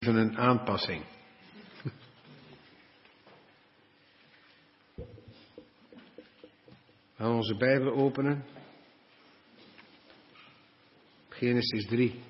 Even een aanpassing. We gaan onze Bijbel openen. Genesis 3.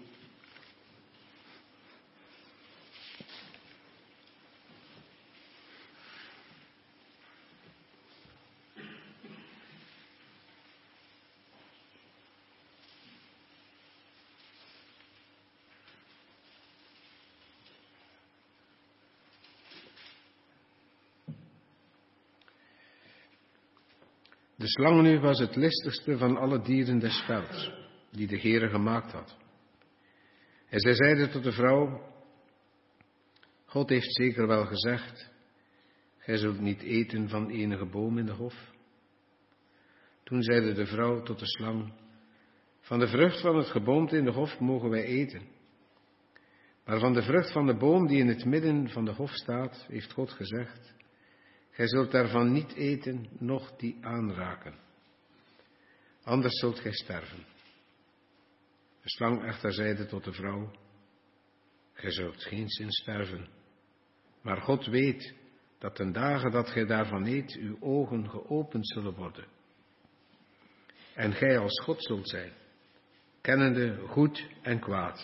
De slang nu was het listigste van alle dieren des velds, die de Heere gemaakt had. En zij zeide tot de vrouw: God heeft zeker wel gezegd, gij zult niet eten van enige boom in de hof. Toen zeide de vrouw tot de slang: van de vrucht van het geboomte in de hof mogen wij eten. Maar van de vrucht van de boom die in het midden van de hof staat, heeft God gezegd: gij zult daarvan niet eten, noch die aanraken. Anders zult gij sterven. De slang echter zeide tot de vrouw: gij zult geenszins sterven. Maar God weet dat ten dagen dat gij daarvan eet, uw ogen geopend zullen worden. En gij als God zult zijn, kennende goed en kwaad.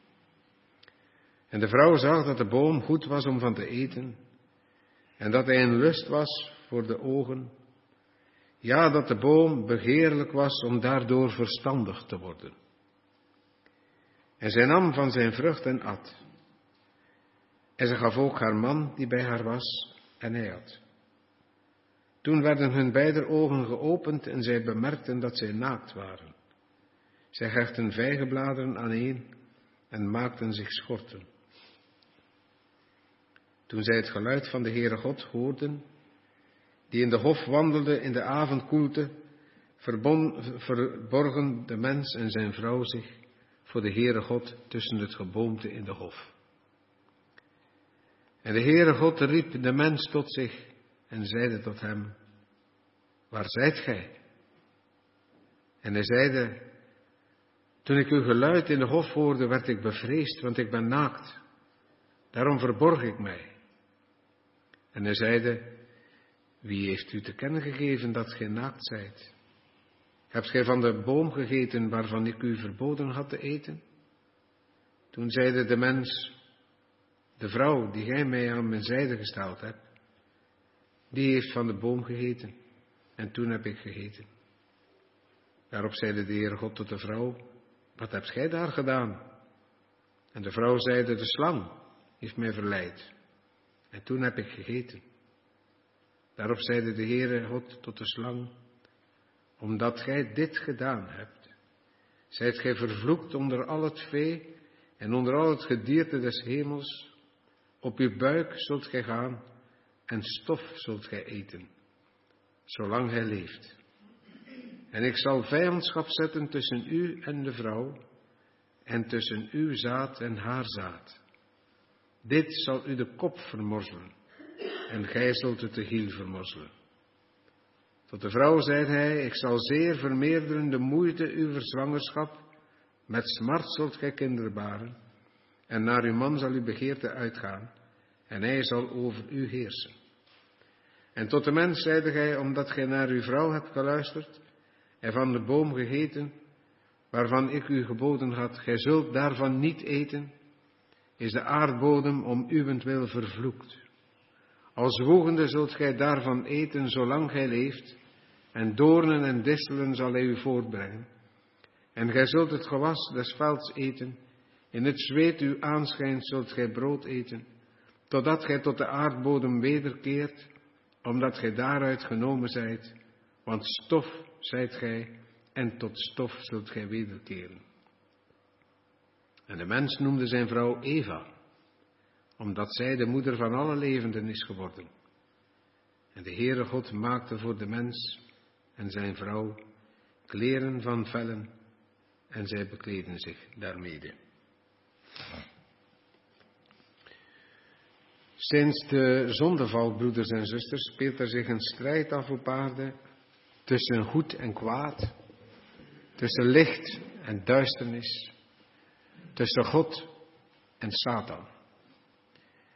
En de vrouw zag dat de boom goed was om van te eten, en dat hij een lust was voor de ogen, ja, dat de boom begeerlijk was om daardoor verstandig te worden. En zij nam van zijn vrucht en at. En ze gaf ook haar man die bij haar was, en hij at. Toen werden hun beider ogen geopend en zij bemerkten dat zij naakt waren. Zij hechten vijgenbladeren aaneen en maakten zich schorten. Toen zij het geluid van de Heere God hoorden, die in de hof wandelde in de avondkoelte, verborgen de mens en zijn vrouw zich voor de Heere God tussen het geboomte in de hof. En de Heere God riep de mens tot zich en zeide tot hem: waar zijt gij? En hij zeide: toen ik uw geluid in de hof hoorde, werd ik bevreesd, want ik ben naakt. Daarom verborg ik mij. En hij zeide: wie heeft u te kennen gegeven dat gij naakt zijt? Hebt gij van de boom gegeten waarvan ik u verboden had te eten? Toen zeide de mens: de vrouw die gij mij aan mijn zijde gesteld hebt, die heeft van de boom gegeten. En toen heb ik gegeten. Daarop zeide de Heere God tot de vrouw: wat hebt gij daar gedaan? En de vrouw zeide: de slang heeft mij verleid. En toen heb ik gegeten. Daarop zeide de Heere God tot de slang: omdat gij dit gedaan hebt, zijt gij vervloekt onder al het vee en onder al het gedierte des hemels. Op uw buik zult gij gaan en stof zult gij eten, zolang gij leeft. En ik zal vijandschap zetten tussen u en de vrouw, en tussen uw zaad en haar zaad. Dit zal u de kop vermorzelen, en gij zult het de hiel vermorzelen. Tot de vrouw zeide hij: ik zal zeer vermeerderen de moeite uw zwangerschap, met smart zult gij kinderen baren, en naar uw man zal uw begeerte uitgaan, en hij zal over u heersen. En tot de mens zeide gij: omdat gij naar uw vrouw hebt geluisterd, en van de boom gegeten, waarvan ik u geboden had, gij zult daarvan niet eten, is de aardbodem om uwentwil vervloekt. Als zwoegende zult gij daarvan eten, zolang gij leeft, en doornen en distelen zal hij u voortbrengen. En gij zult het gewas des velds eten, in het zweet u aanschijnt zult gij brood eten, totdat gij tot de aardbodem wederkeert, omdat gij daaruit genomen zijt, want stof zijt gij, en tot stof zult gij wederkeren. En de mens noemde zijn vrouw Eva, omdat zij de moeder van alle levenden is geworden. En de Heere God maakte voor de mens en zijn vrouw kleren van vellen, en zij bekleden zich daarmede. Sinds de zondeval, broeders en zusters, speelt er zich een strijd af op aarde tussen goed en kwaad, tussen licht en duisternis, tussen God en Satan.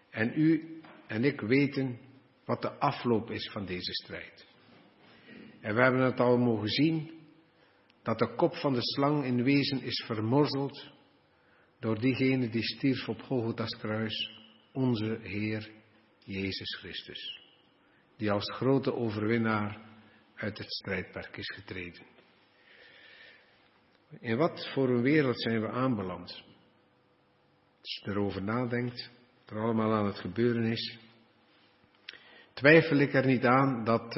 En u en ik weten wat de afloop is van deze strijd. En we hebben het al mogen zien, dat de kop van de slang in wezen is vermorzeld door diegene die stierf op Golgotha's kruis, onze Heer Jezus Christus, die als grote overwinnaar uit het strijdperk is getreden. In wat voor een wereld zijn we aanbeland? Als je erover nadenkt, wat er allemaal aan het gebeuren is, twijfel ik er niet aan dat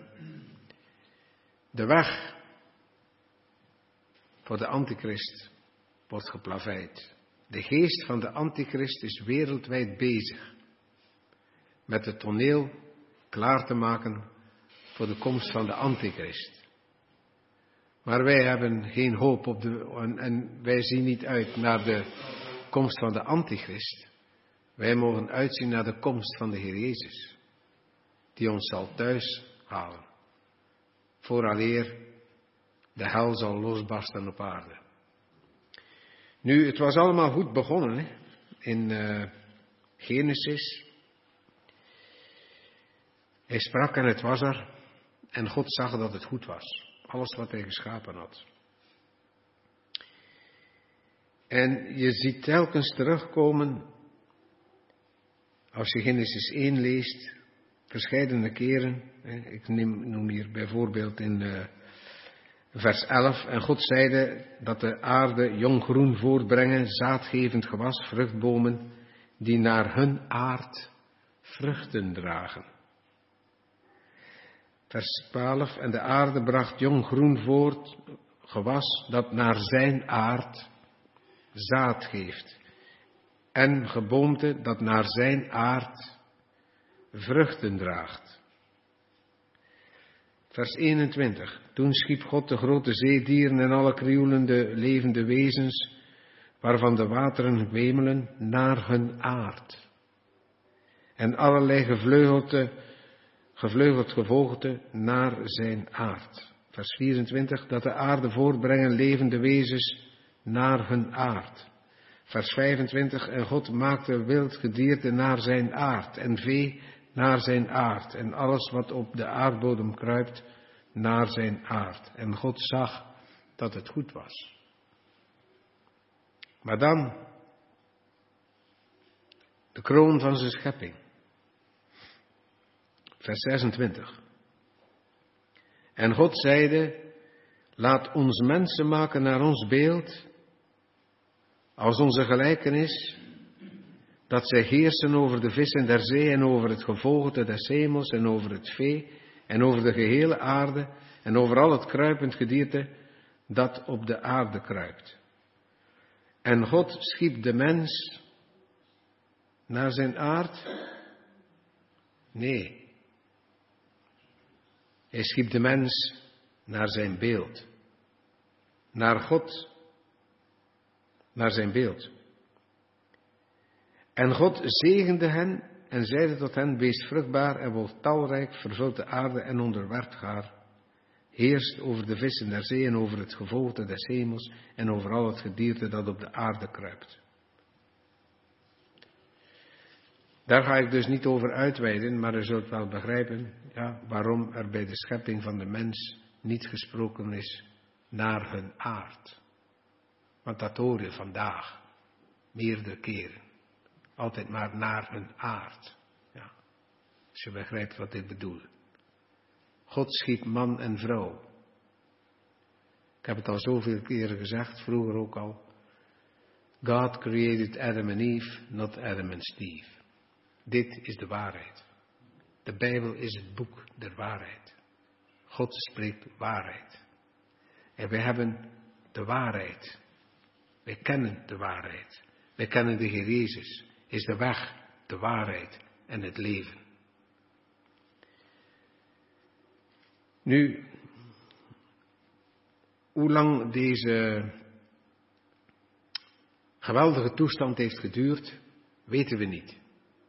de weg voor de antichrist wordt geplaveid. De geest van de antichrist is wereldwijd bezig met het toneel klaar te maken voor de komst van de antichrist. Maar wij hebben geen hoop en wij zien niet uit naar de komst van de antichrist. Wij mogen uitzien naar de komst van de Heer Jezus, die ons zal thuis halen, vooraleer de hel zal losbarsten op aarde. Nu, het was allemaal goed begonnen, hè? In Genesis. Hij sprak en het was er, en God zag dat het goed was. Alles wat hij geschapen had. En je ziet telkens terugkomen, als je Genesis 1 leest, verscheidene keren. Ik noem hier bijvoorbeeld in vers 11. En God zeide dat de aarde jong groen voortbrengen, zaadgevend gewas, vruchtbomen, die naar hun aard vruchten dragen. Vers 12. En de aarde bracht jong groen voort, gewas dat naar zijn aard zaad geeft. En geboomte dat naar zijn aard vruchten draagt. Vers 21. Toen schiep God de grote zeedieren en alle krioelende levende wezens, waarvan de wateren wemelen, naar hun aard. En allerlei gevleugeld gevogelte naar zijn aard. Vers 24. Dat de aarde voortbrengen levende wezens naar hun aard. Vers 25. En God maakte wild gedierte naar zijn aard en vee naar zijn aard en alles wat op de aardbodem kruipt naar zijn aard. En God zag dat het goed was. Maar dan de kroon van zijn schepping. Vers 26. En God zeide, laat ons mensen maken naar ons beeld, als onze gelijkenis, dat zij heersen over de vissen der zee en over het gevogelte des hemels en over het vee en over de gehele aarde en over al het kruipend gedierte dat op de aarde kruipt. En God schiep de mens naar zijn aard? Nee. Hij schiep de mens naar zijn beeld. Naar God, naar zijn beeld. En God zegende hen en zeide tot hen, wees vruchtbaar en wordt talrijk, vervult de aarde en onderwerpt haar. Heerst over de vissen der zee en over het gevogelte des hemels en over al het gedierte dat op de aarde kruipt. Daar ga ik dus niet over uitweiden, maar u zult wel begrijpen waarom er bij de schepping van de mens niet gesproken is naar hun aard. Want dat hoor je vandaag meerdere keren. Altijd maar naar hun aard. Ja, als je begrijpt wat ik bedoel. God schiep man en vrouw. Ik heb het al zoveel keren gezegd, vroeger ook al. God created Adam and Eve, not Adam and Steve. Dit is de waarheid. De Bijbel is het boek der waarheid. God spreekt waarheid. En wij hebben de waarheid. Wij kennen de waarheid. Wij kennen de Heer Jezus. Is de weg, de waarheid en het leven. Nu, hoe lang deze geweldige toestand heeft geduurd, weten we niet.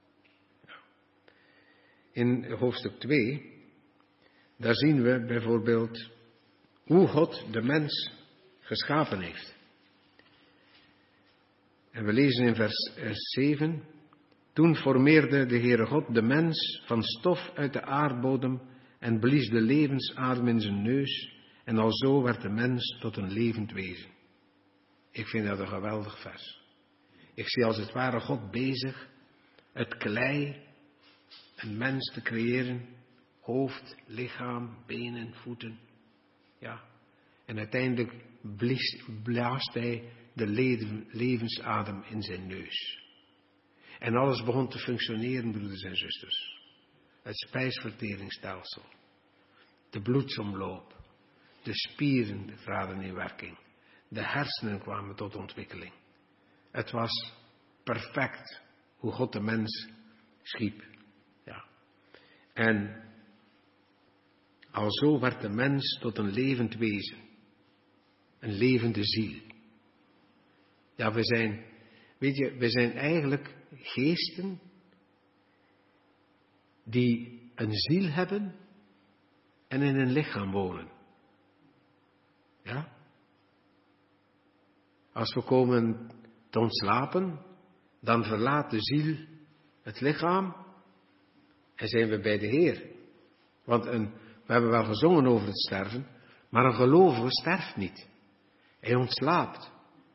In hoofdstuk 2, daar zien we bijvoorbeeld hoe God de mens geschapen heeft. En we lezen in vers 7 Toen formeerde de Heere God de mens van stof uit de aardbodem en blies de levensadem in zijn neus. En alzo werd de mens tot een levend wezen. Ik vind dat een geweldig vers. Ik zie als het ware God bezig het klei, een mens te creëren. Hoofd, lichaam, benen, voeten. Ja. En uiteindelijk blaast hij de levensadem in zijn neus. En alles begon te functioneren, broeders en zusters. Het spijsverteringsstelsel, de bloedsomloop, de spieren traden in werking, de hersenen kwamen tot ontwikkeling. Het was perfect hoe God de mens schiep. Ja. En alzo werd de mens tot een levend wezen, een levende ziel. Ja, we zijn eigenlijk geesten die een ziel hebben en in een lichaam wonen. Ja? Als we komen te ontslapen, dan verlaat de ziel het lichaam en zijn we bij de Heer. Want we hebben wel gezongen over het sterven, maar een gelovige sterft niet. Hij ontslaapt.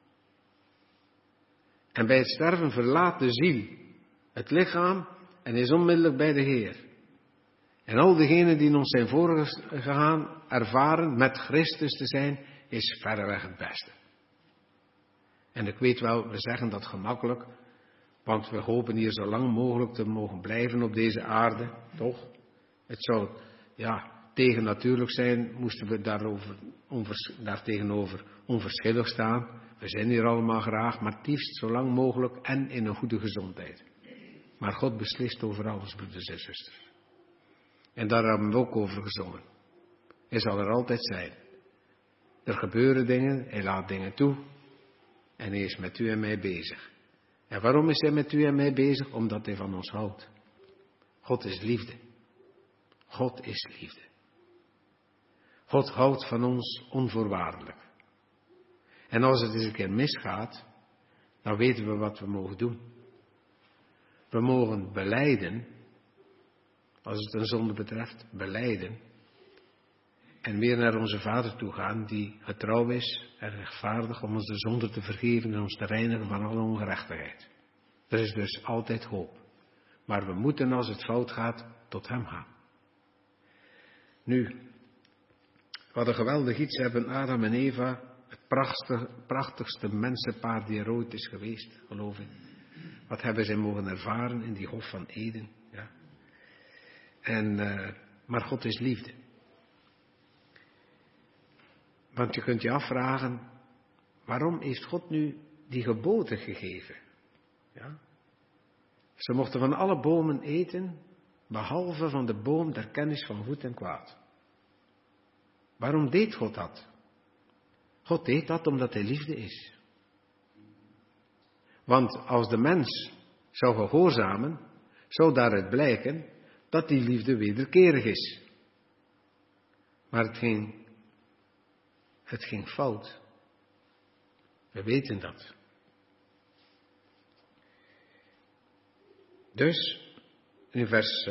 En bij het sterven verlaat de ziel het lichaam en is onmiddellijk bij de Heer. En al diegenen die ons zijn voorgegaan ervaren met Christus te zijn, is verreweg het beste. En ik weet wel, we zeggen dat gemakkelijk, want we hopen hier zo lang mogelijk te mogen blijven op deze aarde, toch? Het zou, tegennatuurlijk zijn, moesten we daartegenover onverschillig staan. We zijn hier allemaal graag, maar het liefst zo lang mogelijk en in een goede gezondheid. Maar God beslist over alles, broeders en zusters. En daar hebben we ook over gezongen. Hij zal er altijd zijn. Er gebeuren dingen, hij laat dingen toe. En hij is met u en mij bezig. En waarom is hij met u en mij bezig? Omdat hij van ons houdt. God is liefde. God is liefde. God houdt van ons onvoorwaardelijk. En als het eens een keer misgaat, dan weten we wat we mogen doen. We mogen belijden, als het een zonde betreft, belijden. En weer naar onze Vader toe gaan, die getrouw is en rechtvaardig om ons de zonde te vergeven en ons te reinigen van alle ongerechtigheid. Er is dus altijd hoop. Maar we moeten, als het fout gaat, tot hem gaan. Nu, wat een geweldig iets hebben Adam en Eva, het prachtigste mensenpaar die er ooit is geweest, geloof ik. Wat hebben zij mogen ervaren in die Hof van Eden. Ja. Maar God is liefde. Want je kunt je afvragen, waarom heeft God nu die geboden gegeven? Ja? Ze mochten van alle bomen eten, behalve van de boom der kennis van goed en kwaad. Waarom deed God dat? God deed dat omdat hij liefde is. Want als de mens zou gehoorzamen, zou daaruit blijken dat die liefde wederkerig is. Maar het ging fout. We weten dat. Dus, in vers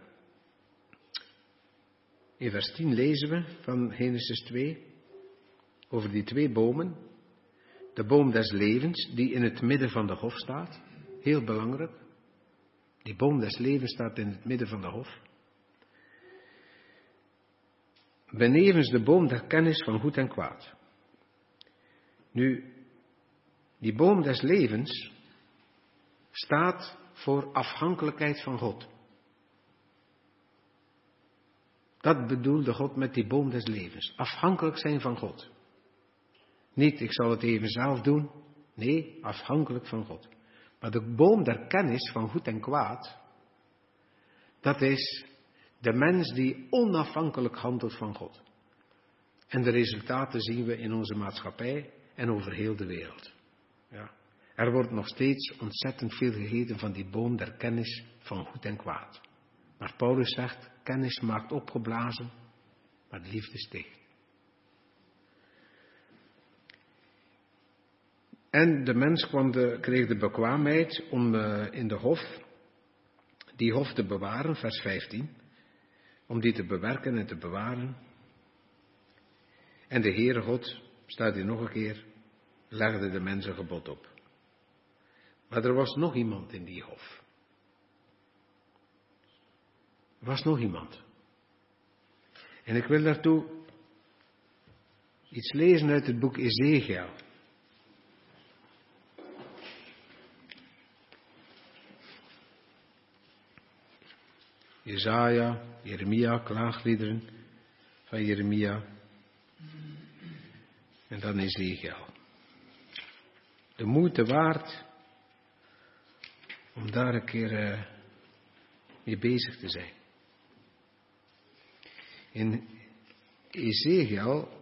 10 lezen we van Genesis 2, over die twee bomen. De boom des levens, die in het midden van de hof staat. Heel belangrijk. Die boom des levens staat in het midden van de hof. Benevens de boom der kennis van goed en kwaad. Nu, die boom des levens staat voor afhankelijkheid van God. Dat bedoelde God met die boom des levens. Afhankelijk zijn van God. Niet, ik zal het even zelf doen. Nee, afhankelijk van God. Maar de boom der kennis van goed en kwaad, dat is de mens die onafhankelijk handelt van God. En de resultaten zien we in onze maatschappij en over heel de wereld. Ja. Er wordt nog steeds ontzettend veel gegeten van die boom der kennis van goed en kwaad. Maar Paulus zegt, kennis maakt opgeblazen, maar liefde steekt. En de mens kreeg de bekwaamheid om in de hof die hof te bewaren, vers 15, om die te bewerken en te bewaren. En de Heere God, staat hier nog een keer, legde de mens een gebod op. Maar er was nog iemand in die hof. Er was nog iemand. En ik wil daartoe iets lezen uit het boek Ezekiel. Jesaja, Jeremia, klaagliederen van Jeremia. En dan Ezekiel. De moeite waard om daar een keer mee bezig te zijn. In Ezekiel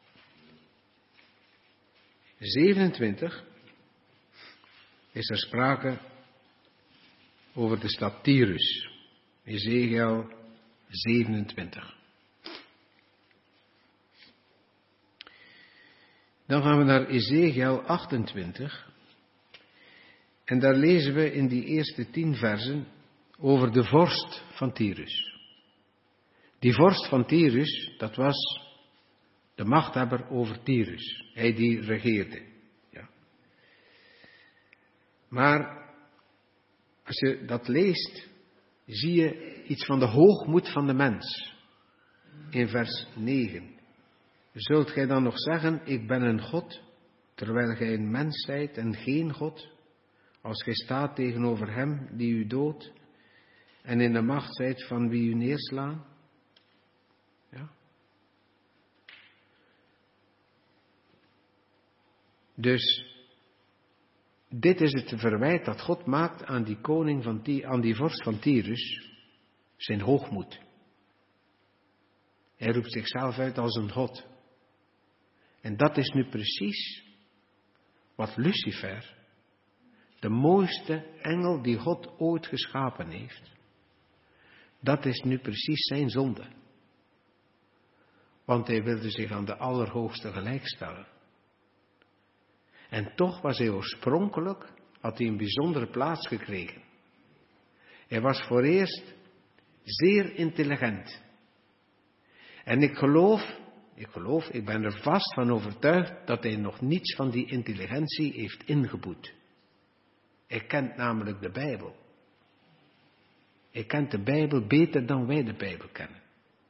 27 is er sprake over de stad Tyrus. Ezekiel 27. Dan gaan we naar Ezekiel 28. En daar lezen we in die eerste 10 versen over de vorst van Tyrus. Die vorst van Tyrus, dat was de machthebber over Tyrus. Hij die regeerde. Ja. Maar als je dat leest, zie je iets van de hoogmoed van de mens. In vers 9. Zult gij dan nog zeggen, ik ben een God, terwijl gij een mens zijt en geen God, als gij staat tegenover hem die u doodt, en in de macht zijt van wie u neerslaan? Ja. Dus, dit is het verwijt dat God maakt aan die koning aan die vorst van Tyrus, zijn hoogmoed. Hij roept zichzelf uit als een God. En dat is nu precies wat Lucifer, de mooiste engel die God ooit geschapen heeft, dat is nu precies zijn zonde. Want hij wilde zich aan de Allerhoogste gelijkstellen. En toch was hij oorspronkelijk, had hij een bijzondere plaats gekregen. Hij was voor eerst zeer intelligent. En ik ben er vast van overtuigd dat hij nog niets van die intelligentie heeft ingeboet. Hij kent namelijk de Bijbel. Hij kent de Bijbel beter dan wij de Bijbel kennen.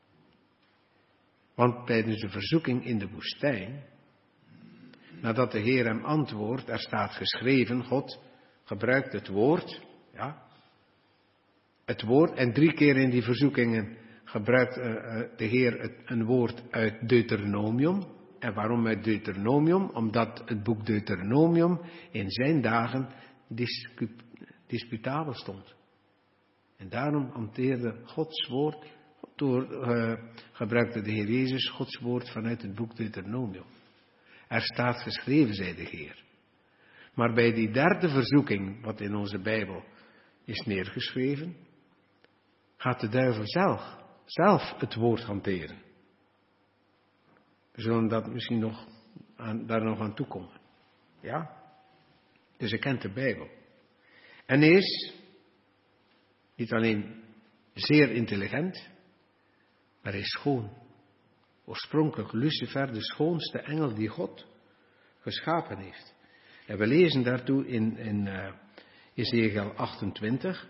Want tijdens de verzoeking in de woestijn, nadat de Heer hem antwoordt, er staat geschreven, God gebruikt het woord, ja, het woord, en 3 keer in die verzoekingen gebruikt de Heer een woord uit Deuteronomium. En waarom uit Deuteronomium? Omdat het boek Deuteronomium in zijn dagen disputabel stond. En daarom hanteerde Gods woord, gebruikte de Heer Jezus Gods woord vanuit het boek Deuteronomium. Er staat geschreven, zei de Heer. Maar bij die 3e verzoeking, wat in onze Bijbel is neergeschreven, gaat de duivel zelf het woord hanteren. We zullen dat misschien daar nog aan toekomen. Ja? Dus hij kent de Bijbel. En hij is niet alleen zeer intelligent, maar hij is schoon. Oorspronkelijk Lucifer, de schoonste engel die God geschapen heeft. En we lezen daartoe in Ezekiel 28,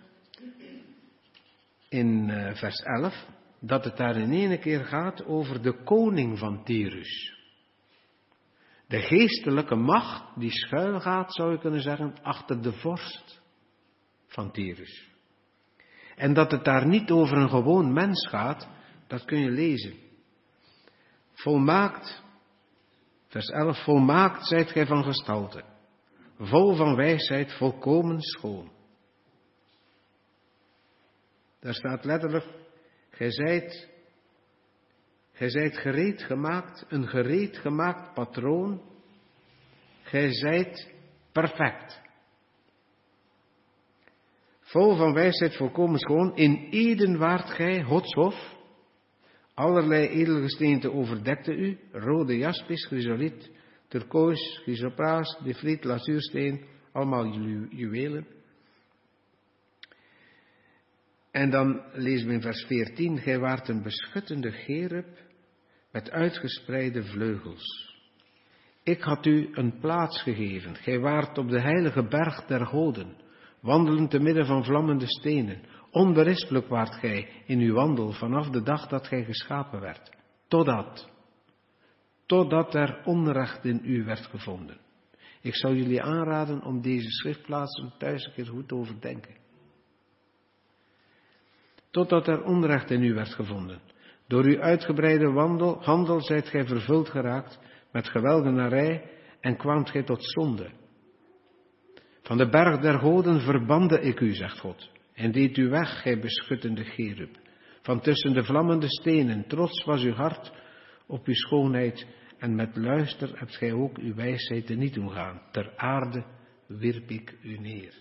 in vers 11, dat het daar in ene keer gaat over de koning van Tyrus. De geestelijke macht die schuil gaat, zou je kunnen zeggen, achter de vorst van Tyrus. En dat het daar niet over een gewoon mens gaat, dat kun je lezen. Volmaakt, vers 11, volmaakt zijt gij van gestalte, vol van wijsheid, volkomen schoon. Daar staat letterlijk, gij zijt gereed gemaakt, een gereed gemaakt patroon, gij zijt perfect. Vol van wijsheid, volkomen schoon, in Eden waart gij, Gods hof, allerlei edelgesteente overdekte u, rode jaspis, chrysoliet, turkoos, chrysopraas, defriet, lazuursteen, allemaal juwelen. En dan lezen we in vers 14, gij waart een beschuttende cherub met uitgespreide vleugels. Ik had u een plaats gegeven, gij waart op de heilige berg der goden, wandelend te midden van vlammende stenen. Onberispelijk waart gij in uw wandel vanaf de dag dat gij geschapen werd, totdat er onrecht in u werd gevonden. Ik zou jullie aanraden om deze schriftplaatsen thuis een keer goed te overdenken. Totdat er onrecht in u werd gevonden. Door uw uitgebreide handel zijt gij vervuld geraakt met geweldenarij en kwaamt gij tot zonde. Van de berg der goden verbande ik u, zegt God, en deed u weg, gij beschuttende cherub. Van tussen de vlammende stenen, trots was uw hart op uw schoonheid, en met luister hebt gij ook uw wijsheid teniet doen gaan. Ter aarde wierp ik u neer.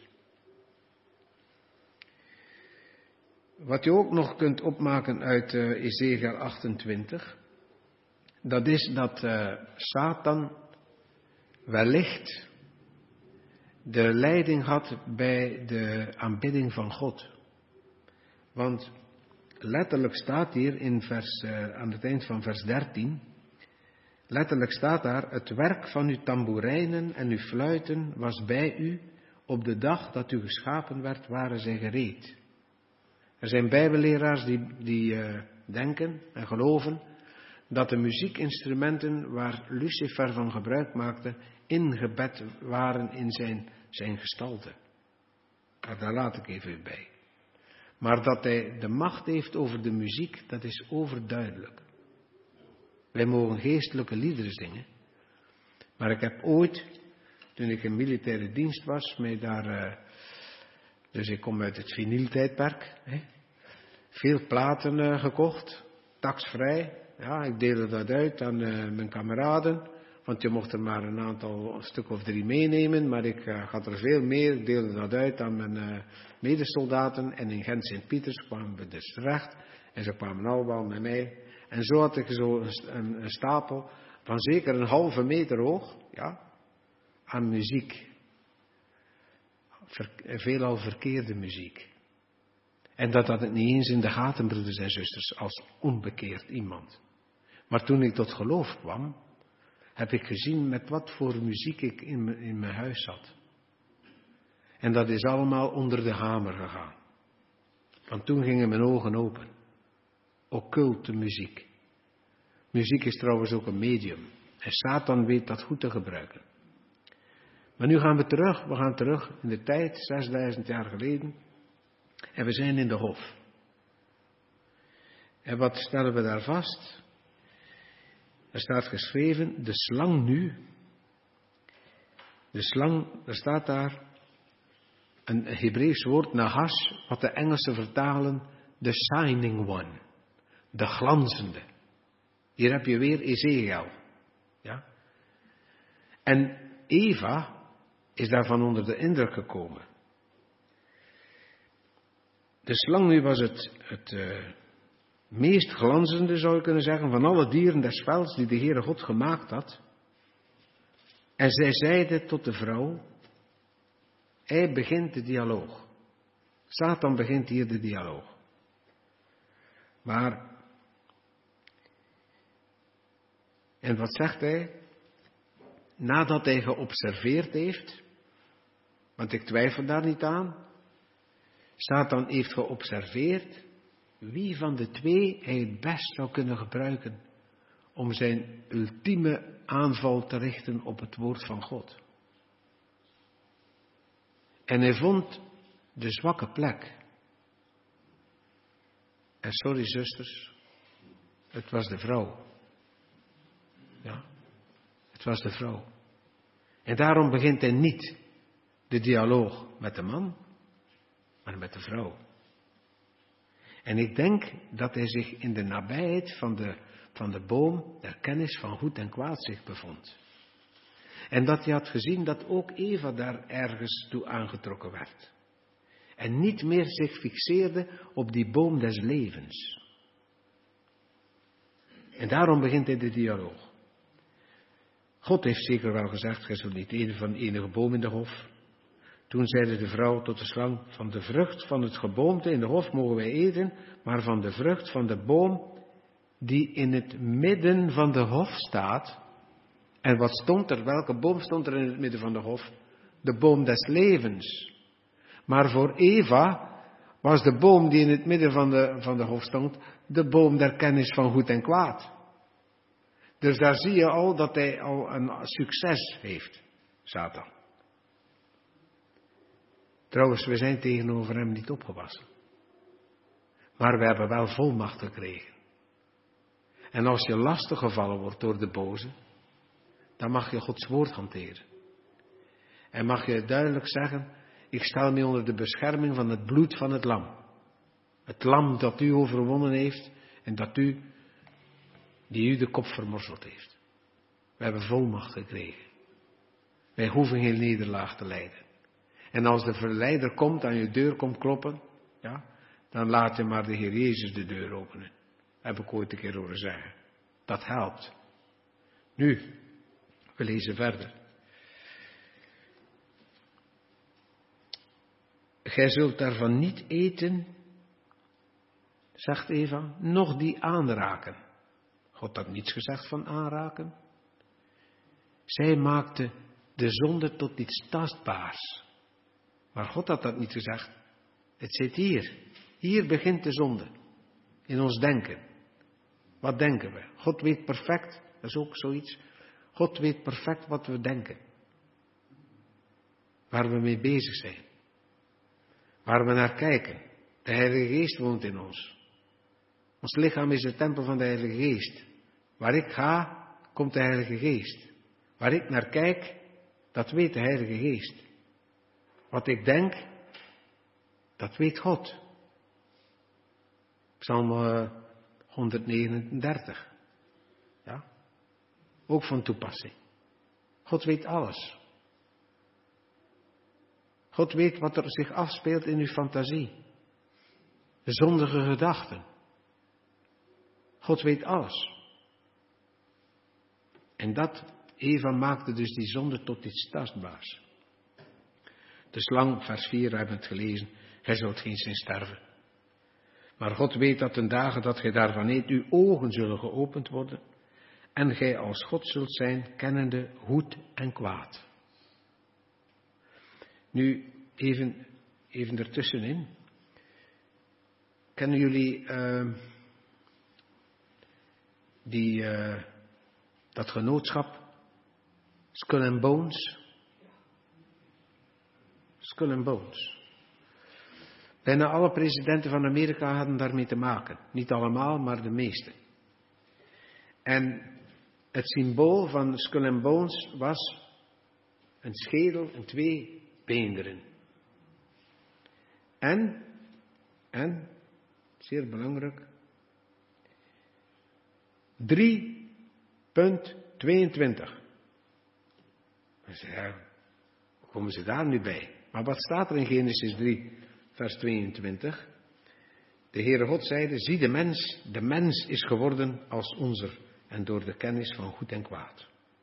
Wat je ook nog kunt opmaken uit Ezekiel 28, dat is dat Satan wellicht de leiding had bij de aanbidding van God. Want letterlijk staat hier in aan het eind van vers 13, letterlijk staat daar, het werk van uw tamboerijnen en uw fluiten was bij u, op de dag dat u geschapen werd, waren zij gereed. Er zijn bijbelleraars die denken en geloven dat de muziekinstrumenten waar Lucifer van gebruik maakte, ingebed waren in zijn gestalte. Maar daar laat ik even bij. Maar dat hij de macht heeft over de muziek, dat is overduidelijk. Wij mogen geestelijke liederen zingen. Maar ik heb ooit, toen ik in militaire dienst was, mij daar... Dus ik kom uit het vinyltijdperk. Veel platen gekocht, taxvrij. Ja, ik deelde dat uit aan mijn kameraden. Want je mocht er maar een stuk of 3 meenemen. Maar ik had er veel meer. Ik deelde dat uit aan mijn medesoldaten. En in Gent-Sint-Pieters kwamen we dus terecht. En ze kwamen allemaal met mij. En zo had ik zo een stapel van zeker een halve meter hoog. Ja, aan muziek. Veelal verkeerde muziek. En dat had ik niet eens in de gaten, broeders en zusters, als onbekeerd iemand. Maar toen ik tot geloof kwam, heb ik gezien met wat voor muziek ik in mijn huis zat. En dat is allemaal onder de hamer gegaan. Want toen gingen mijn ogen open. Occulte muziek. Muziek is trouwens ook een medium. En Satan weet dat goed te gebruiken. Maar nu gaan we terug. We gaan terug in de tijd, 6000 jaar geleden. En we zijn in de hof. En wat stellen we daar vast? Er staat geschreven, de slang nu. De slang, er staat daar een Hebreeuws woord, nahash, wat de Engelsen vertalen, the shining one. De glanzende. Hier heb je weer Ezekiel. Ja? En Eva is daarvan onder de indruk gekomen. De slang nu was het meest glanzende, zou je kunnen zeggen, van alle dieren des velds die de Heere God gemaakt had. En zij zeide tot de vrouw, hij begint de dialoog. Satan begint hier de dialoog. Maar, en wat zegt hij? Nadat hij geobserveerd heeft, want ik twijfel daar niet aan, Satan heeft geobserveerd wie van de twee hij het best zou kunnen gebruiken om zijn ultieme aanval te richten op het woord van God. En hij vond de zwakke plek. En sorry zusters, het was de vrouw. Ja, het was de vrouw. En daarom begint hij niet de dialoog met de man, maar met de vrouw. En ik denk dat hij zich in de nabijheid van de boom der kennis van goed en kwaad zich bevond. En dat hij had gezien dat ook Eva daar ergens toe aangetrokken werd. En niet meer zich fixeerde op die boom des levens. En daarom begint hij de dialoog. God heeft zeker wel gezegd, gij zult niet eten van enige boom in de hof. Toen zeide de vrouw tot de slang, van de vrucht van het geboomte in de hof mogen wij eten, maar van de vrucht van de boom die in het midden van de hof staat. En wat stond er? Welke boom stond er in het midden van de hof? De boom des levens. Maar voor Eva was de boom die in het midden van de hof stond, de boom der kennis van goed en kwaad. Dus daar zie je al dat hij al een succes heeft, Satan. Trouwens, we zijn tegenover hem niet opgewassen. Maar we hebben wel volmacht gekregen. En als je lastiggevallen wordt door de boze, dan mag je Gods woord hanteren. En mag je duidelijk zeggen, ik stel me onder de bescherming van het bloed van het lam. Het lam dat u overwonnen heeft en die u de kop vermorzeld heeft. We hebben volmacht gekregen. Wij hoeven geen nederlaag te lijden. En als de verleider komt, aan je deur komt kloppen, ja, dan laat je maar de Heer Jezus de deur openen. Heb ik ooit een keer horen zeggen. Dat helpt. Nu, we lezen verder. Gij zult daarvan niet eten, zegt Eva, nog die aanraken. God had niets gezegd van aanraken. Zij maakte de zonde tot iets tastbaars. Maar God had dat niet gezegd. Het zit hier. Hier begint de zonde. In ons denken. Wat denken we? God weet perfect, dat is ook zoiets. God weet perfect wat we denken. Waar we mee bezig zijn. Waar we naar kijken. De Heilige Geest woont in ons. Ons lichaam is de tempel van de Heilige Geest. Waar ik ga, komt de Heilige Geest. Waar ik naar kijk, dat weet de Heilige Geest. Wat ik denk, dat weet God. Psalm 139. Ja? Ook van toepassing. God weet alles. God weet wat er zich afspeelt in uw fantasie. De zondige gedachten. God weet alles. En dat, Eva maakte dus die zonde tot iets tastbaars. De slang, vers 4, we hebben het gelezen, gij zult geen zin sterven. Maar God weet dat ten dagen dat gij daarvan eet, uw ogen zullen geopend worden. En gij als God zult zijn, kennende goed en kwaad. Nu, even ertussenin. Kennen jullie dat genootschap? Skull and Bones? Skull and Bones. Bijna alle presidenten van Amerika hadden daarmee te maken. Niet allemaal, maar de meeste. En het symbool van Skull and Bones was een schedel en 2 beenderen. En, zeer belangrijk, 3.22. Ja, hoe komen ze daar nu bij? Maar wat staat er in Genesis 3, vers 22? De Heere God zeide, zie de mens is geworden als onzer en door de kennis van goed en kwaad.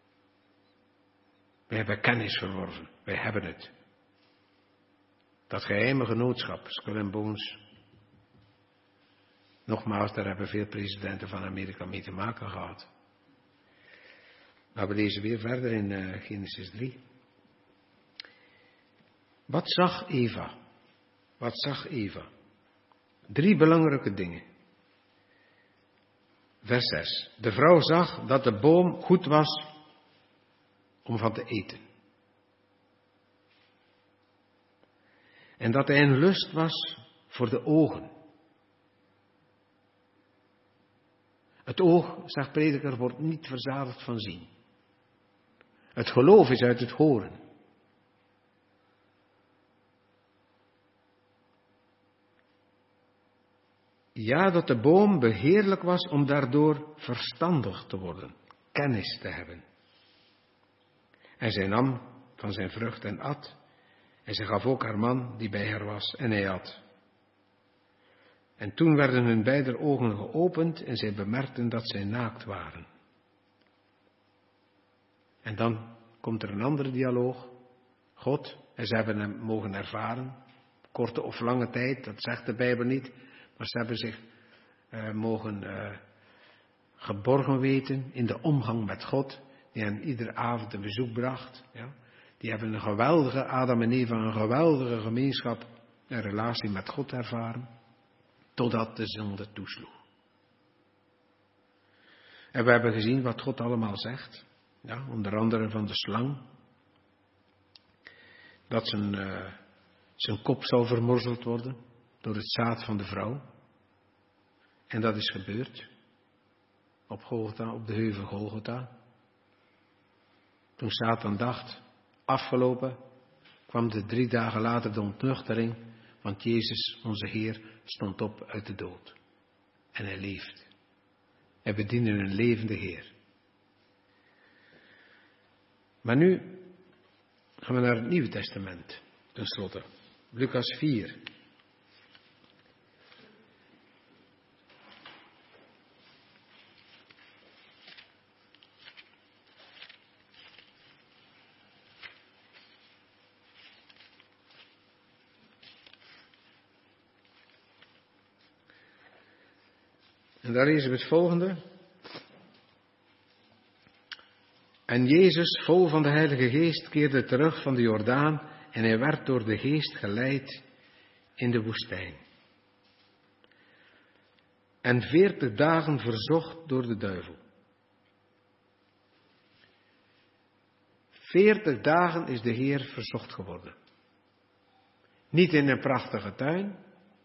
Wij hebben kennis verworven, wij hebben het. Dat geheime genootschap, Skull and Bones. Nogmaals, daar hebben veel presidenten van Amerika mee te maken gehad. Maar we lezen weer verder in Genesis 3. Wat zag Eva? Wat zag Eva? 3 belangrijke dingen. Vers 6. De vrouw zag dat de boom goed was om van te eten. En dat hij een lust was voor de ogen. Het oog, zegt prediker, wordt niet verzadigd van zien. Het geloof is uit het horen. Ja, dat de boom beheerlijk was om daardoor verstandig te worden, kennis te hebben. En zij nam van zijn vrucht en at. En ze gaf ook haar man die bij haar was en hij at. En toen werden hun beider ogen geopend en zij bemerkten dat zij naakt waren. En dan komt er een andere dialoog. God En ze hebben hem mogen ervaren. Korte of lange tijd, dat zegt de Bijbel niet. Maar ze hebben zich mogen geborgen weten in de omgang met God. Die hen iedere avond een bezoek bracht. Ja. Die hebben een geweldige, Adam en Eva, een geweldige gemeenschap, een relatie met God ervaren. Totdat de zonde toesloeg. En we hebben gezien wat God allemaal zegt. Ja, onder andere van de slang. Dat zijn kop zal vermorzeld worden door het zaad van de vrouw. En dat is gebeurd. Op Golgotha, op de heuvel Golgotha. Toen Satan dacht, afgelopen, kwam er 3 dagen later de ontnuchtering. Want Jezus, onze Heer, stond op uit de dood. En hij leeft. En we dienen een levende Heer. Maar nu gaan we naar het Nieuwe Testament, tenslotte. Lucas 4. En daar lezen we het volgende. En Jezus, vol van de Heilige Geest, keerde terug van de Jordaan en hij werd door de Geest geleid in de woestijn. En 40 dagen verzocht door de duivel. 40 dagen is de Heer verzocht geworden. Niet in een prachtige tuin,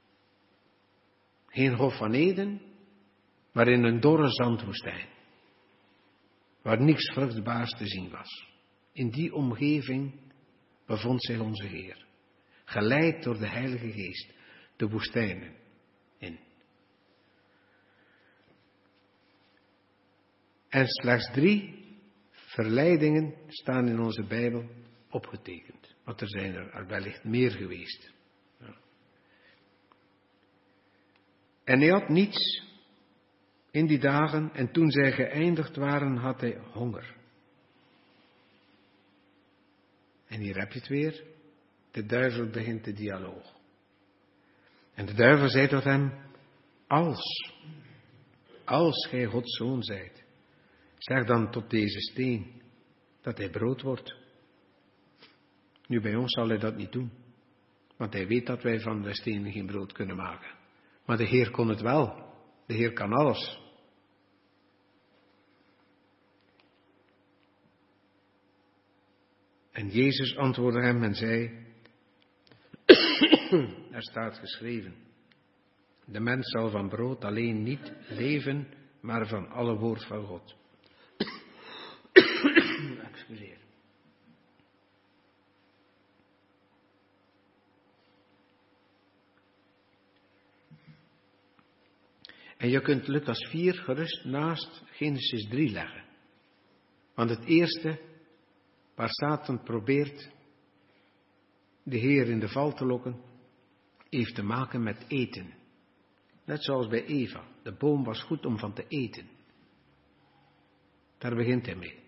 geen Hof van Eden, maar in een dorre zandwoestijn. Waar niks vruchtbaars te zien was. In die omgeving bevond zich onze Heer. Geleid door de Heilige Geest. De woestijnen in. En slechts 3 verleidingen staan in onze Bijbel opgetekend. Want er zijn er wellicht meer geweest. Ja. En hij had niets in die dagen, en toen zij geëindigd waren, had hij honger. En hier heb je het weer. De duivel begint de dialoog. En de duivel zei tot hem, als gij Gods zoon zijt, zeg dan tot deze steen, dat hij brood wordt. Nu bij ons zal hij dat niet doen. Want hij weet dat wij van de stenen geen brood kunnen maken. Maar de Heer kon het wel. De Heer kan alles. En Jezus antwoordde hem en zei, er staat geschreven, de mens zal van brood alleen niet leven, maar van alle woord van God. Excuseer. En je kunt Lucas 4 gerust naast Genesis 3 leggen. Want het eerste waar Satan probeert de Heer in de val te lokken, heeft te maken met eten. Net zoals bij Eva. De boom was goed om van te eten. Daar begint hij mee.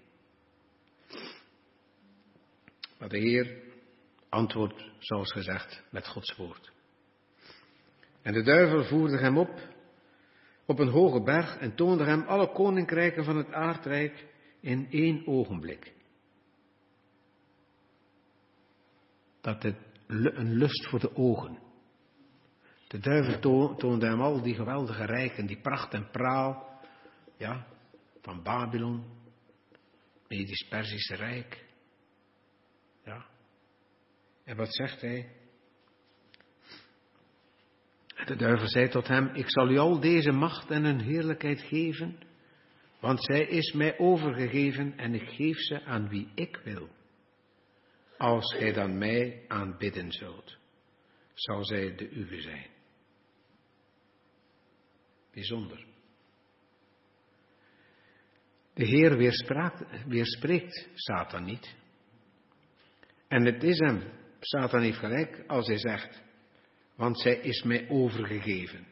Maar de Heer antwoordt, zoals gezegd, met Gods woord. En de duivel voerde hem op een hoge berg en toonde hem alle koninkrijken van het aardrijk in 1 ogenblik. Dat het een lust voor de ogen. De duivel toonde hem al die geweldige rijken, die pracht en praal, ja, van Babylon, Medisch-Persische Rijk. Ja. En wat zegt hij? De duivel zei tot hem, ik zal u al deze macht en een heerlijkheid geven, want zij is mij overgegeven en ik geef ze aan wie ik wil. Als gij dan mij aanbidden zult, zal zij de uwe zijn. Bijzonder. De Heer weerspreekt Satan niet. En het is hem, Satan heeft gelijk als hij zegt, want zij is mij overgegeven.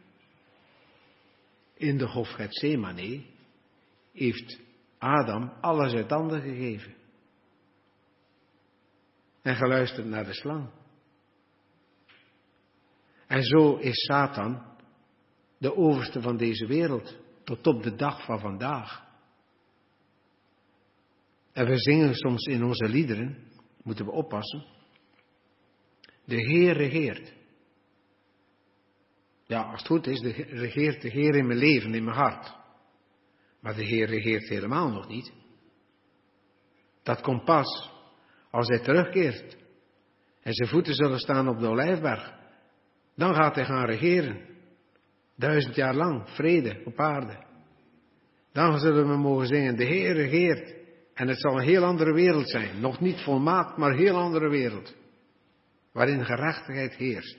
In de Hof Getsemane heeft Adam alles uit handen gegeven. en geluisterd naar de slang. En zo is Satan de overste van deze wereld, tot op de dag van vandaag. En we zingen soms in onze liederen, moeten we oppassen, de Heer regeert. Ja, als het goed is, regeert de Heer in mijn leven, in mijn hart. Maar de Heer regeert helemaal nog niet. Dat komt pas als hij terugkeert en zijn voeten zullen staan op de Olijfberg. Dan gaat hij gaan regeren. 1000 jaar lang, vrede op aarde. Dan zullen we mogen zingen, de Heer regeert. En het zal een heel andere wereld zijn. Nog niet volmaakt, maar een heel andere wereld. Waarin gerechtigheid heerst.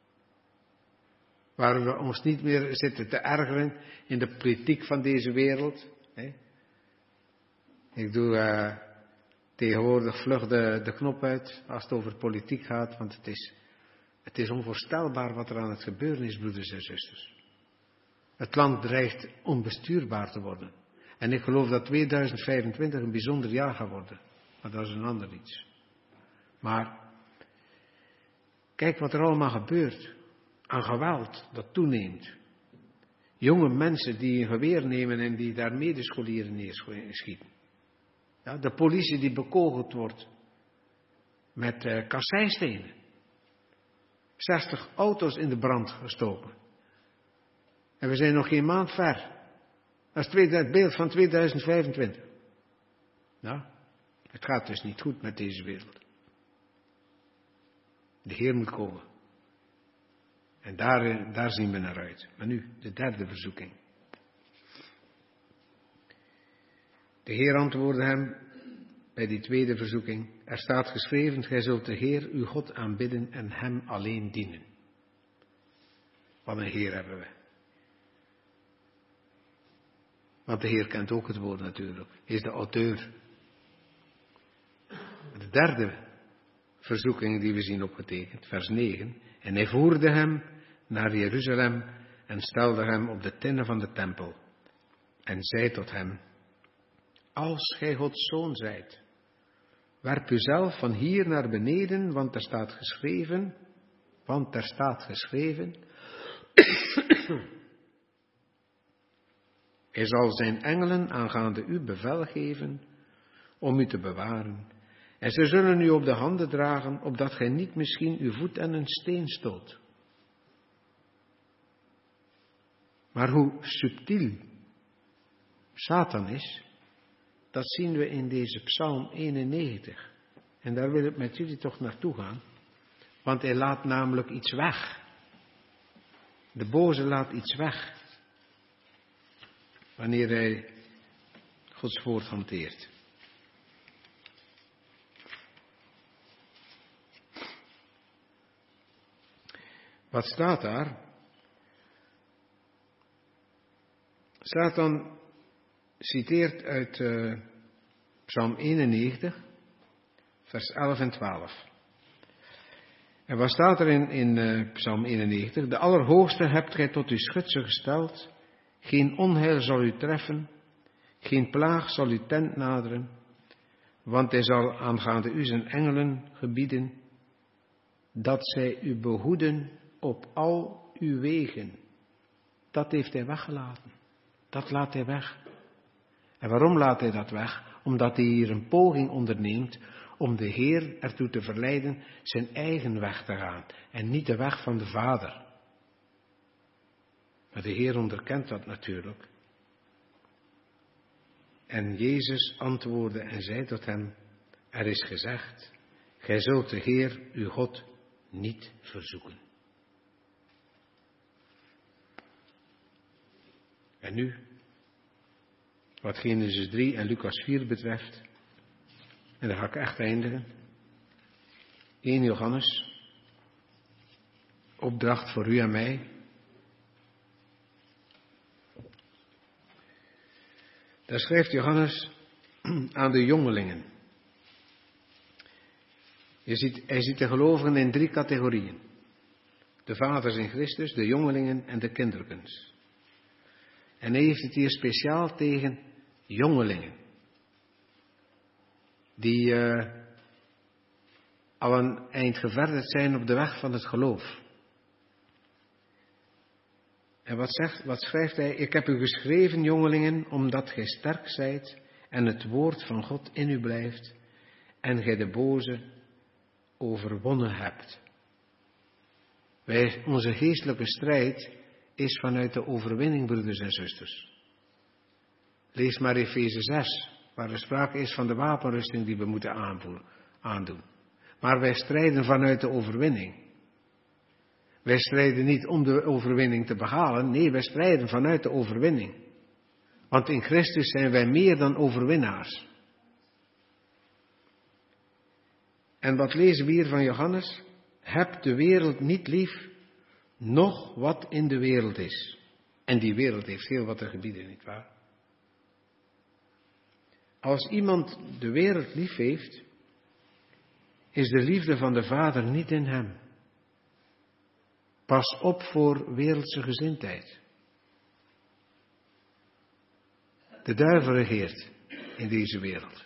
Waar we ons niet meer zitten te ergeren in de politiek van deze wereld. Ik doe tegenwoordig vlug de knop uit als het over politiek gaat. Want het is onvoorstelbaar wat er aan het gebeuren is, broeders en zusters. Het land dreigt onbestuurbaar te worden. En ik geloof dat 2025 een bijzonder jaar gaat worden. Maar dat is een ander iets. Maar kijk wat er allemaal gebeurt. Aan geweld, dat toeneemt. Jonge mensen die een geweer nemen en die daar medescholieren neerschieten. Ja, de politie die bekogeld wordt met kasseistenen. 60 auto's in de brand gestoken. En we zijn nog geen maand ver. Dat is het beeld van 2025. Nou, het gaat dus niet goed met deze wereld. De Heer moet komen. En daar zien we naar uit. Maar nu, de derde verzoeking. De Heer antwoordde hem bij die tweede verzoeking. Er staat geschreven, gij zult de Heer uw God aanbidden en hem alleen dienen. Wat een Heer hebben we. Want de Heer kent ook het woord natuurlijk. Hij is de auteur. De derde verzoeking die we zien opgetekend, vers 9. En hij voerde hem naar Jeruzalem en stelde hem op de tinnen van de tempel. En zei tot hem, als gij Gods zoon zijt, werp uzelf van hier naar beneden, want er staat geschreven, hij zal zijn engelen aangaande u bevel geven om u te bewaren. En ze zullen u op de handen dragen, opdat gij niet misschien uw voet aan een steen stoot. Maar hoe subtiel Satan is, dat zien we in deze Psalm 91. En daar wil ik met jullie toch naartoe gaan. Want hij laat namelijk iets weg. De boze laat iets weg. Wanneer hij Gods woord hanteert. Wat staat daar? Satan citeert uit Psalm 91, vers 11 en 12. En wat staat er in Psalm 91? De Allerhoogste hebt gij tot uw schutser gesteld. Geen onheil zal u treffen. Geen plaag zal uw tent naderen. Want hij zal aangaande u zijn engelen gebieden, dat zij u behoeden op al uw wegen. Dat heeft hij weggelaten. Dat laat hij weg. En waarom laat hij dat weg? Omdat hij hier een poging onderneemt om de Heer ertoe te verleiden zijn eigen weg te gaan en niet de weg van de Vader. Maar de Heer onderkent dat natuurlijk. En Jezus antwoordde en zei tot hem, er is gezegd, gij zult de Heer uw God niet verzoeken. En nu, wat Genesis 3 en Lucas 4 betreft, en daar ga ik echt eindigen. 1 Johannes, opdracht voor u en mij. Daar schrijft Johannes aan de jongelingen. Hij ziet de gelovigen in 3 categorieën. De vaders in Christus, de jongelingen en de kinderkens. En hij heeft het hier speciaal tegen jongelingen. Die al een eind gevorderd zijn op de weg van het geloof. En wat schrijft hij? Ik heb u geschreven, jongelingen, omdat gij sterk zijt en het woord van God in u blijft en gij de boze overwonnen hebt. Onze geestelijke strijd is vanuit de overwinning, broeders en zusters. Lees maar Efeze 6, waar er sprake is van de wapenrusting die we moeten aandoen. Maar wij strijden vanuit de overwinning. Wij strijden niet om de overwinning te behalen, nee, wij strijden vanuit de overwinning. Want in Christus zijn wij meer dan overwinnaars. En wat lezen we hier van Johannes? Heb de wereld niet lief, noch wat in de wereld is. En die wereld heeft heel wat te gebieden, nietwaar? Als iemand de wereld lief heeft, is de liefde van de Vader niet in hem. Pas op voor wereldse gezindheid. De duivel regeert in deze wereld.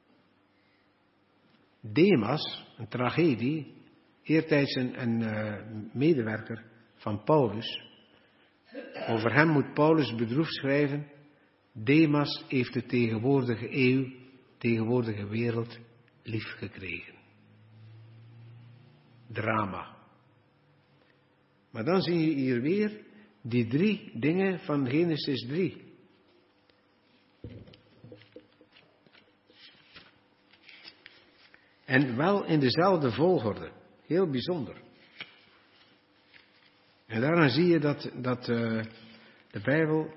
Demas, een tragedie, eertijds een medewerker van Paulus. Over hem moet Paulus bedroefd schrijven. Demas heeft de tegenwoordige eeuw, tegenwoordige wereld lief gekregen. Drama. Maar dan zie je hier weer die 3 dingen van Genesis 3. En wel in dezelfde volgorde. Heel bijzonder. En daarna zie je dat de Bijbel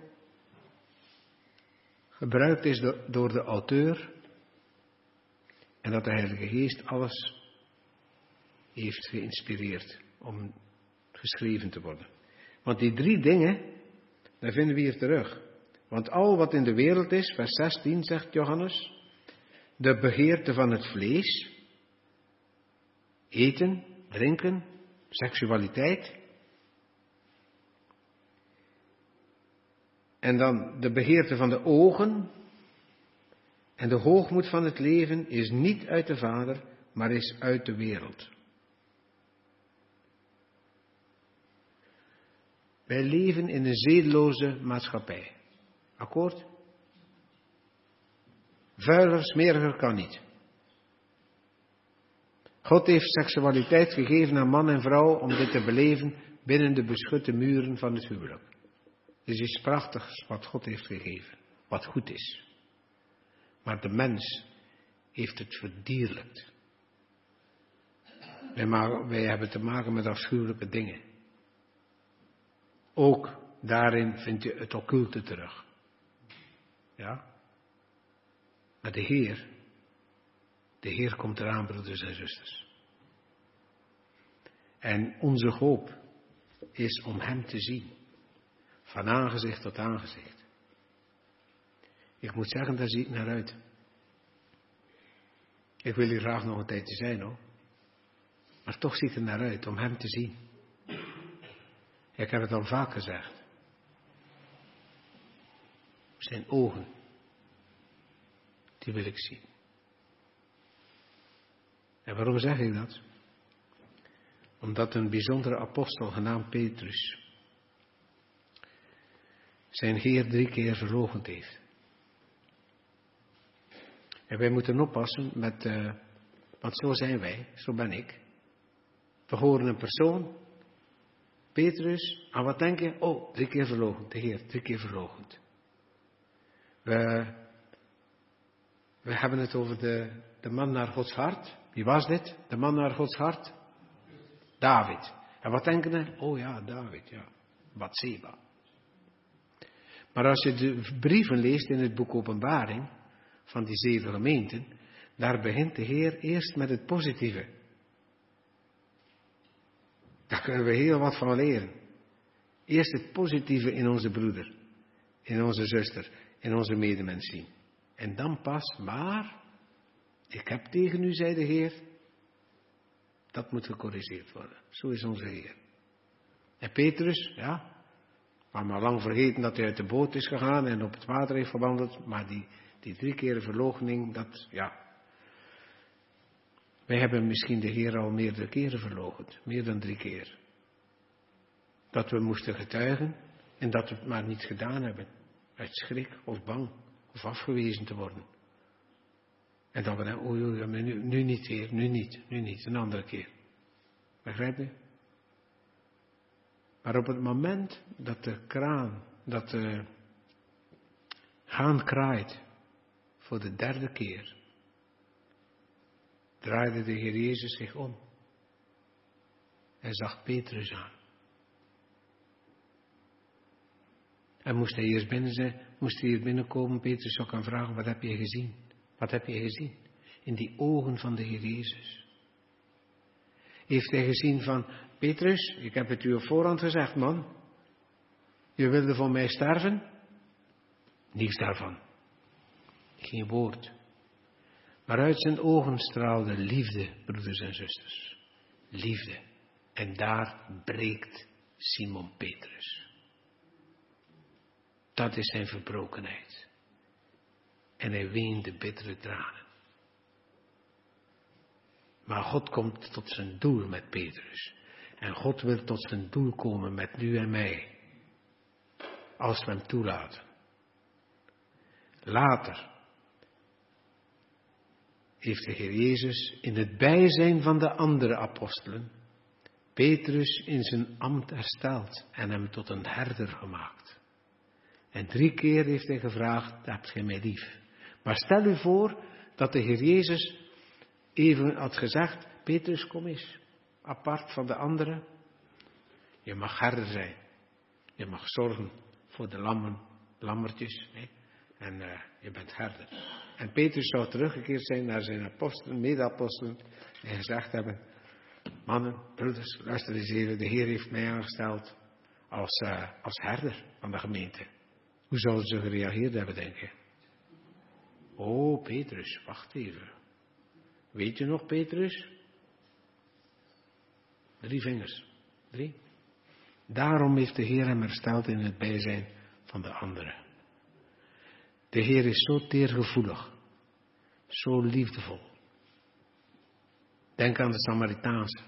gebruikt is door de auteur. En dat de Heilige Geest alles heeft geïnspireerd om geschreven te worden. Want die 3 dingen, daar vinden we hier terug. Want al wat in de wereld is, vers 16 zegt Johannes, de begeerte van het vlees, eten, drinken, seksualiteit. En dan de begeerte van de ogen en de hoogmoed van het leven is niet uit de Vader, maar is uit de wereld. Wij leven in een zedeloze maatschappij. Akkoord? Vuiler, smeriger kan niet. God heeft seksualiteit gegeven aan man en vrouw om dit te beleven binnen de beschutte muren van het huwelijk. Dus iets prachtigs wat God heeft gegeven, wat goed is. Maar de mens heeft het verdierlijkt. Wij hebben te maken met afschuwelijke dingen. Ook daarin vind je het occulte terug. Ja? Maar de Heer komt eraan, broeders en zusters. En onze hoop is om Hem te zien. Van aangezicht tot aangezicht. Ik moet zeggen, daar zie ik naar uit. Ik wil hier graag nog een tijdje zijn hoor. Maar toch zie ik er naar uit om Hem te zien. Ik heb het al vaak gezegd. Zijn ogen, die wil ik zien. En waarom zeg ik dat? Omdat een bijzondere apostel genaamd Petrus zijn Heer 3 keer verloochend heeft. En wij moeten oppassen met, want zo zijn wij, zo ben ik. We horen een persoon, Petrus, aan wat denk je? Oh, 3 keer verloochend, de Heer, 3 keer verloochend. We hebben het over de man naar Gods hart. Wie was dit? De man naar Gods hart? David. En wat denken we? Oh ja, David, ja. Batseba. Maar als je de brieven leest in het boek Openbaring van die 7 gemeenten, daar begint de Heer eerst met het positieve. Daar kunnen we heel wat van leren. Eerst het positieve in onze broeder, in onze zuster, in onze medemens zien. En dan pas, maar, ik heb tegen u, zei de Heer, dat moet gecorrigeerd worden. Zo is onze Heer. En Petrus, ja, maar lang vergeten dat hij uit de boot is gegaan en op het water heeft gewandeld, maar die 3 keer verloochening, dat, ja. Wij hebben misschien de Heer al meerdere keren verloochend, meer dan 3 keer. Dat we moesten getuigen en dat we het maar niet gedaan hebben. Uit schrik of bang of afgewezen te worden. En dan we denken, oei, nu niet Heer, nu niet, een andere keer. Begrijp je? Maar op het moment dat de haan kraait voor de 3e keer, draaide de Heer Jezus zich om. Hij zag Petrus aan. En moest hij hier binnenkomen, Petrus zou gaan vragen, wat heb je gezien? Wat heb je gezien? In die ogen van de Heer Jezus. Heeft hij gezien van, Petrus, ik heb het u op voorhand gezegd, man. Je wilde voor mij sterven? Niets daarvan. Geen woord. Maar uit zijn ogen straalde liefde, broeders en zusters. Liefde. En daar breekt Simon Petrus. Dat is zijn verbrokenheid. En hij weende bittere tranen. Maar God komt tot zijn doel met Petrus. En God wil tot zijn doel komen met u en mij. Als we hem toelaten. Later heeft de Heer Jezus in het bijzijn van de andere apostelen Petrus in zijn ambt hersteld en hem tot een herder gemaakt. En 3 keer heeft hij gevraagd, hebt gij mij lief? Maar stel u voor dat de Heer Jezus even had gezegd, Petrus, kom eens, apart van de anderen. Je mag herder zijn. Je mag zorgen voor de lammertjes. Hè? En je bent herder. En Petrus zou teruggekeerd zijn naar zijn apostelen, mede-apostelen. En gezegd hebben, mannen, broeders, luister eens even. De Heer heeft mij aangesteld als herder van de gemeente. Hoe zouden ze gereageerd hebben, denk je? Oh, Petrus, wacht even. Weet je nog, Petrus? 3 vingers. 3. Daarom heeft de Heer hem hersteld in het bijzijn van de anderen. De Heer is zo teergevoelig. Zo liefdevol. Denk aan de Samaritaanse.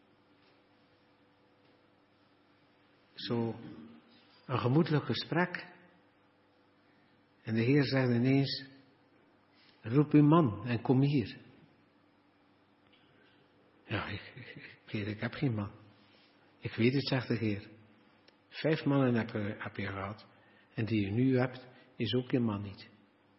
Zo een gemoedelijk gesprek. En de Heer zegt ineens, roep uw man en kom hier. Ja, ik heb geen man. Ik weet het, zegt de Heer. 5 mannen heb je gehad. En die je nu hebt, is ook je man niet.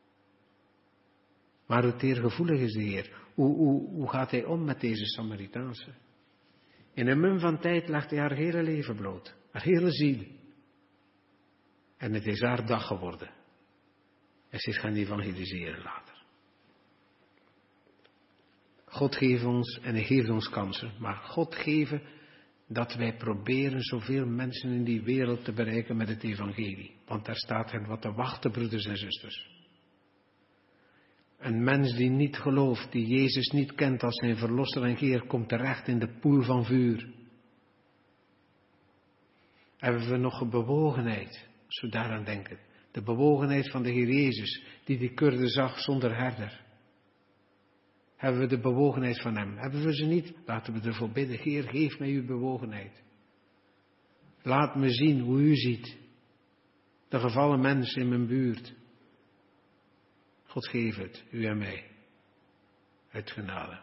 Maar hoe teergevoelig is de Heer? Hoe gaat hij om met deze Samaritaanse? In een mum van tijd legt hij haar hele leven bloot. Haar hele ziel. En het is haar dag geworden. En ze is gaan evangeliseren later. God geeft ons en hij geeft ons kansen. Maar God geeft dat wij proberen zoveel mensen in die wereld te bereiken met het evangelie. Want daar staat hen wat te wachten, broeders en zusters. Een mens die niet gelooft, die Jezus niet kent als zijn verlosser en Heer, komt terecht in de poel van vuur. Hebben we nog een bewogenheid, als we daaraan denken. De bewogenheid van de Heer Jezus, die de kudde zag zonder herder. Hebben we de bewogenheid van hem? Hebben we ze niet? Laten we ervoor bidden. Heer, geef mij uw bewogenheid. Laat me zien hoe u ziet. De gevallen mensen in mijn buurt. God geef het, u en mij. Uit genade.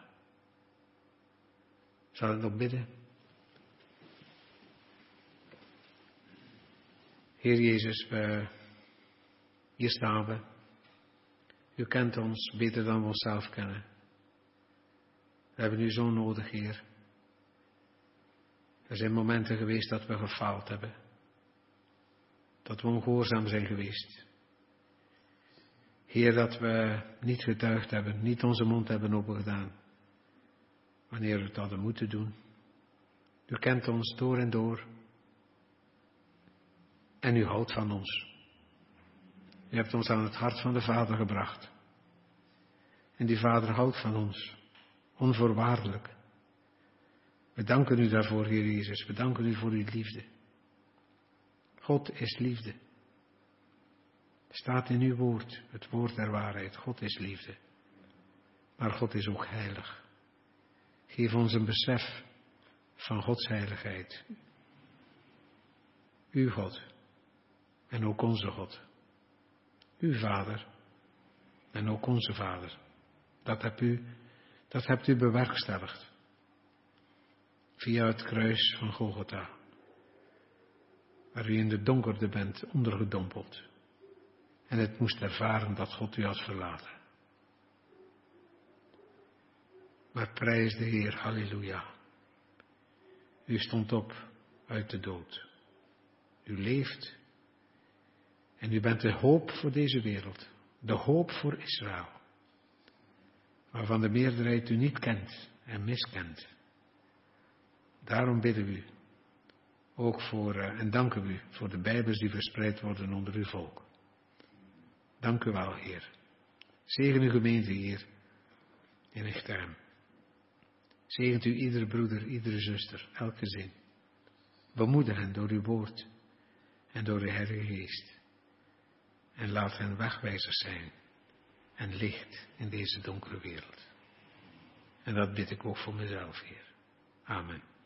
Zal ik nog bidden? Heer Jezus, hier staan we. U kent ons beter dan we onszelf kennen. We hebben u zo nodig, Heer. Er zijn momenten geweest dat we gefaald hebben. Dat we ongehoorzaam zijn geweest. Heer, dat we niet getuigd hebben, niet onze mond hebben opengedaan. Wanneer we het hadden moeten doen. U kent ons door en door. En u houdt van ons. U hebt ons aan het hart van de Vader gebracht. En die Vader houdt van ons. Onvoorwaardelijk. We danken u daarvoor, Heer Jezus. We danken u voor uw liefde. God is liefde. Staat in uw woord, het woord der waarheid. God is liefde. Maar God is ook heilig. Geef ons een besef van Gods heiligheid. Uw God en ook onze God. Uw Vader en ook onze Vader. Dat hebt u bewerkstelligd. Via het kruis van Golgotha. Waar u in de donkerte bent ondergedompeld. En het moest ervaren dat God u had verlaten. Maar prijs de Heer, halleluja. U stond op uit de dood. U leeft. En u bent de hoop voor deze wereld. De hoop voor Israël. Waarvan de meerderheid u niet kent en miskent. Daarom bidden we u. Ook en danken we u voor de Bijbels die verspreid worden onder uw volk. Dank u wel, Heer. Zegen uw gemeente hier in Echterhem. Zegent u iedere broeder, iedere zuster, elk gezin. Bemoedig hen door uw woord en door de Heilige Geest. En laat hen wegwijzers zijn en licht in deze donkere wereld. En dat bid ik ook voor mezelf, Heer. Amen.